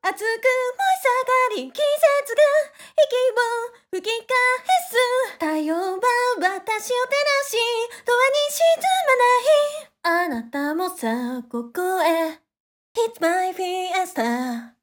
熱く燃え盛り季節が息を吹き返す。太陽は私を照らし永遠に沈まない。あなたもさここへ It's my fiesta